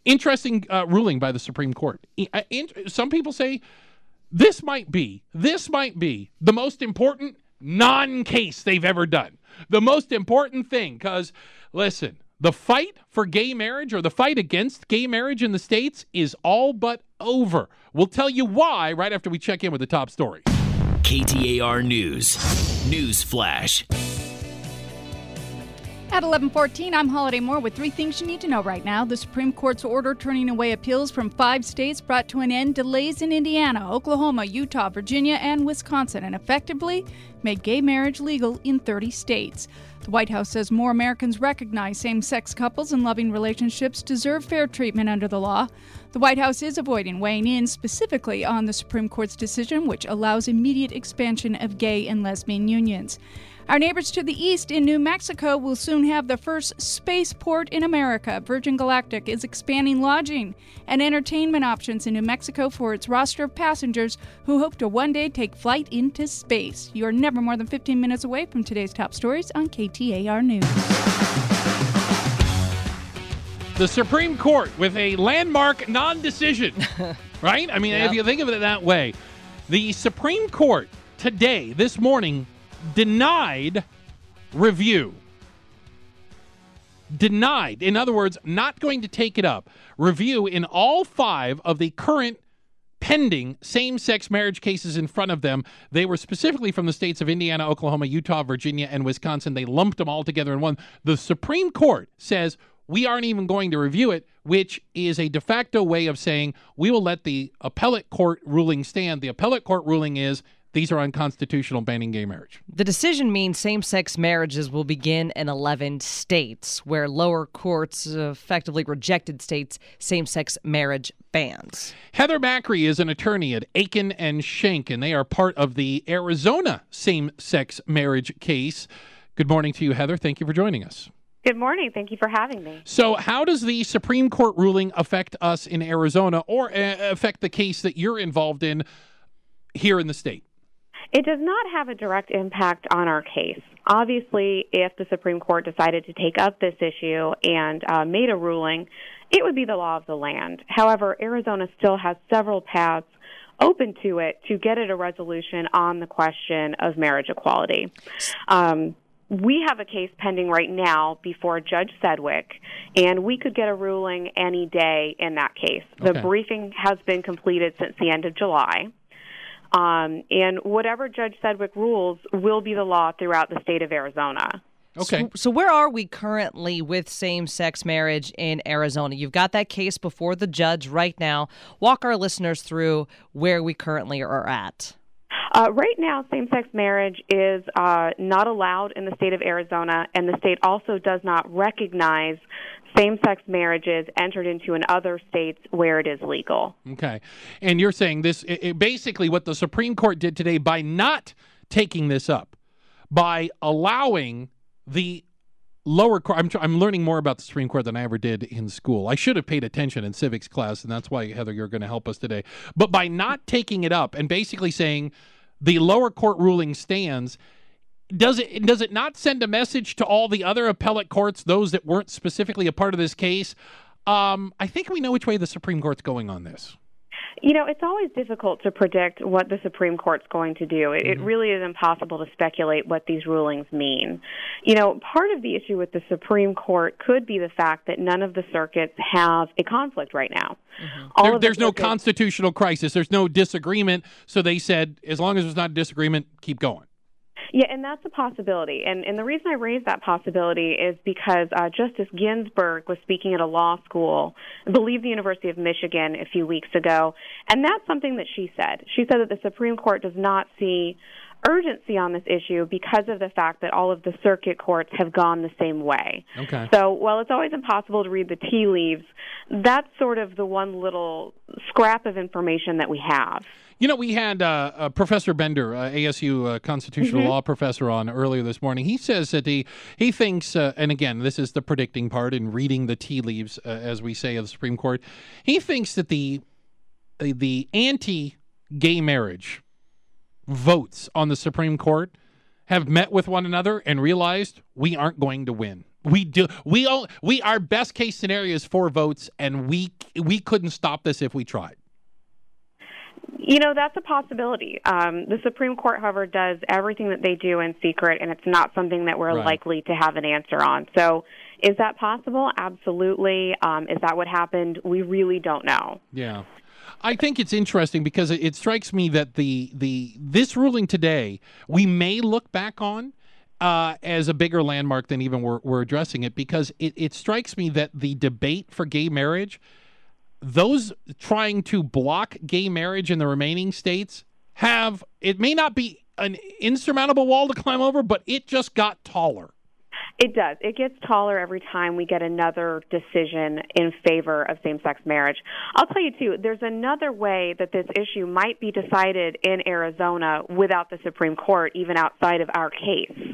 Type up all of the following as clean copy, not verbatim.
Interesting ruling by the Supreme Court. Some people say this might be the most important non-case they've ever done. The most important thing, because, listen, the fight for gay marriage or the fight against gay marriage in the states is all but over. We'll tell you why right after we check in with the top story. KTAR News Flash. At 11:14, I'm Holiday Moore with 3 things you need to know right now. The Supreme Court's order turning away appeals from 5 states brought to an end delays in Indiana, Oklahoma, Utah, Virginia, and Wisconsin, and effectively made gay marriage legal in 30 states. The White House says more Americans recognize same-sex couples and loving relationships deserve fair treatment under the law. The White House is avoiding weighing in specifically on the Supreme Court's decision, which allows immediate expansion of gay and lesbian unions. Our neighbors to the east in New Mexico will soon have the first spaceport in America. Virgin Galactic is expanding lodging and entertainment options in New Mexico for its roster of passengers who hope to one day take flight into space. You're never more than 15 minutes away from today's top stories on KTAR News. The Supreme Court with a landmark non-decision, right? I mean, If you think of it that way, the Supreme Court today, this morning, denied review. Denied. In other words, not going to take it up. Review in all 5 of the current pending same-sex marriage cases in front of them. They were specifically from the states of Indiana, Oklahoma, Utah, Virginia, and Wisconsin. They lumped them all together in one. The Supreme Court says we aren't even going to review it, which is a de facto way of saying we will let the appellate court ruling stand. The appellate court ruling is these are unconstitutional, banning gay marriage. The decision means same-sex marriages will begin in 11 states, where lower courts effectively rejected states' same-sex marriage bans. Heather Macri is an attorney at Aiken and Schenck, and they are part of the Arizona same-sex marriage case. Good morning to you, Heather. Thank you for joining us. Good morning. Thank you for having me. So how does the Supreme Court ruling affect us in Arizona or affect the case that you're involved in here in the state? It does not have a direct impact on our case. Obviously, if the Supreme Court decided to take up this issue and made a ruling, it would be the law of the land. However, Arizona still has several paths open to it to get at a resolution on the question of marriage equality. We have a case pending right now before Judge Sedgwick, and we could get a ruling any day in that case. Okay. The briefing has been completed since the end of July. And whatever Judge Sedgwick rules will be the law throughout the state of Arizona. Okay. So where are we currently with same-sex marriage in Arizona? You've got that case before the judge right now. Walk our listeners through where we currently are at. Right now, same-sex marriage is not allowed in the state of Arizona, and the state also does not recognize same-sex marriages entered into in other states where it is legal. Okay. And you're saying this, basically what the Supreme Court did today by not taking this up, by allowing the lower court, I'm learning more about the Supreme Court than I ever did in school. I should have paid attention in civics class, and that's why, Heather, you're going to help us today. But by not taking it up and basically saying the lower court ruling stands, does it not send a message to all the other appellate courts, those that weren't specifically a part of this case? I think we know which way the Supreme Court's going on this. You know, it's always difficult to predict what the Supreme Court's going to do. It really is impossible to speculate what these rulings mean. You know, part of the issue with the Supreme Court could be the fact that none of the circuits have a conflict right now. There's no constitutional crisis. There's no disagreement. So they said, as long as there's not a disagreement, keep going. Yeah, and that's a possibility. And the reason I raise that possibility is because Justice Ginsburg was speaking at a law school, I believe the University of Michigan, a few weeks ago, and that's something that she said. She said that the Supreme Court does not see urgency on this issue because of the fact that all of the circuit courts have gone the same way. Okay. So while it's always impossible to read the tea leaves, that's sort of the one little scrap of information that we have. You know, we had Professor Bender, ASU constitutional law professor, on earlier this morning. He says that he thinks, and again, this is the predicting part and reading the tea leaves, as we say, of the Supreme Court. He thinks that the anti-gay marriage votes on the Supreme Court have met with one another and realized we aren't going to win. Our best case scenario is 4 votes, and we we couldn't stop this if we tried. That's a possibility. The Supreme Court, however, does everything that they do in secret, and it's not something that we're likely to have an answer on. So is that possible? Absolutely. Is that what happened? We really don't know. Yeah. I think it's interesting because it strikes me that this ruling today, we may look back on as a bigger landmark than even we're addressing it, because it strikes me that the debate for gay marriage, those trying to block gay marriage in the remaining states it may not be an insurmountable wall to climb over, but it just got taller. It does. It gets taller every time we get another decision in favor of same-sex marriage. I'll tell you, too, there's another way that this issue might be decided in Arizona without the Supreme Court, even outside of our case.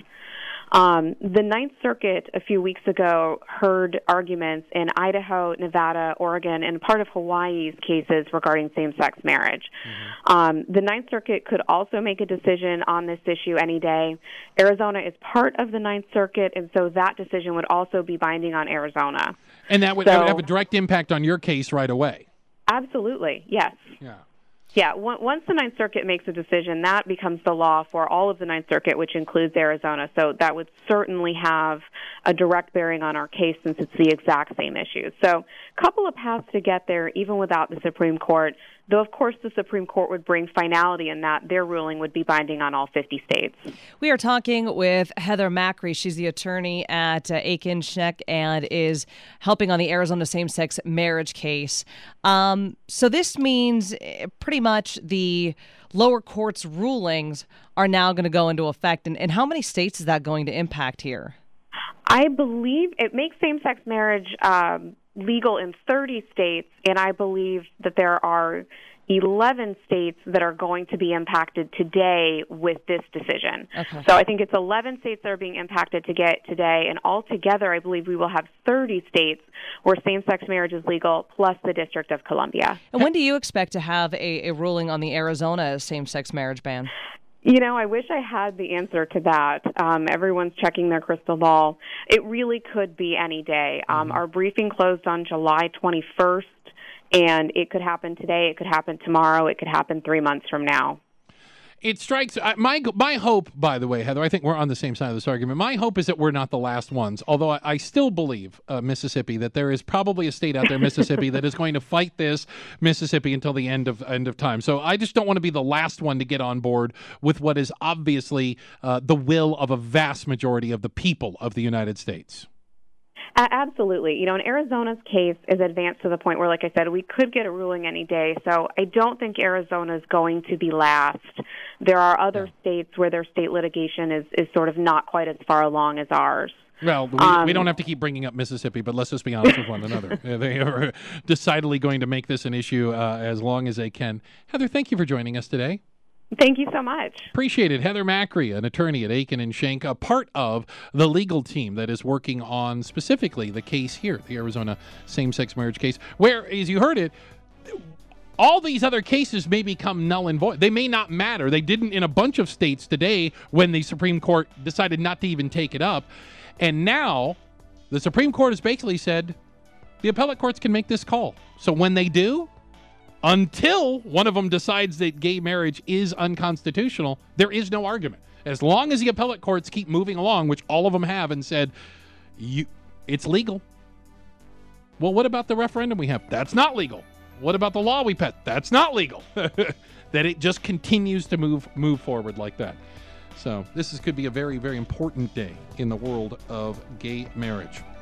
The Ninth Circuit a few weeks ago heard arguments in Idaho, Nevada, Oregon, and part of Hawaii's cases regarding same-sex marriage. Mm-hmm. The Ninth Circuit could also make a decision on this issue any day. Arizona is part of the Ninth Circuit, and so that decision would also be binding on Arizona. And that would have a direct impact on your case right away. Absolutely, yes. Yeah. Yeah, once the Ninth Circuit makes a decision, that becomes the law for all of the Ninth Circuit, which includes Arizona. So that would certainly have a direct bearing on our case since it's the exact same issue. So a couple of paths to get there, even without the Supreme Court, though, of course, the Supreme Court would bring finality in that their ruling would be binding on all 50 states. We are talking with Heather Macri. She's the attorney at Aiken Schneck and is helping on the Arizona same-sex marriage case. So this means pretty much the lower court's rulings are now going to go into effect. And how many states is that going to impact here? I believe it makes same-sex marriage legal in 30 states, and I believe that there are 11 states that are going to be impacted today with this decision. Okay. So I think it's 11 states that are being impacted today, and altogether I believe we will have 30 states where same-sex marriage is legal, plus the District of Columbia. And when do you expect to have a ruling on the Arizona same-sex marriage ban? I wish I had the answer to that. Everyone's checking their crystal ball. It really could be any day. Our briefing closed on July 21st, and it could happen today, it could happen tomorrow, it could happen 3 months from now. It strikes my hope, by the way, Heather, I think we're on the same side of this argument. My hope is that we're not the last ones, although I still believe, Mississippi, that there is probably a state out there, Mississippi, that is going to fight this Mississippi until the end of time. So I just don't want to be the last one to get on board with what is obviously the will of a vast majority of the people of the United States. Absolutely. In Arizona's case is advanced to the point where, like I said, we could get a ruling any day. So I don't think Arizona is going to be last. There are other states where their state litigation is sort of not quite as far along as ours. Well, we don't have to keep bringing up Mississippi, but let's just be honest with one another. They are decidedly going to make this an issue as long as they can. Heather, thank you for joining us today. Thank you so much. Appreciate it. Heather Macri, an attorney at Aiken and Schenck, a part of the legal team that is working on specifically the case here, the Arizona same-sex marriage case, where, as you heard it, all these other cases may become null and void. They may not matter. They didn't in a bunch of states today when the Supreme Court decided not to even take it up. And now the Supreme Court has basically said the appellate courts can make this call. So when they do, until one of them decides that gay marriage is unconstitutional, there is no argument. As long as the appellate courts keep moving along, which all of them have, and said, it's legal. Well, what about the referendum we have? That's not legal. What about the law we passed? That's not legal. That it just continues to move forward like that. So this could be a very, very important day in the world of gay marriage.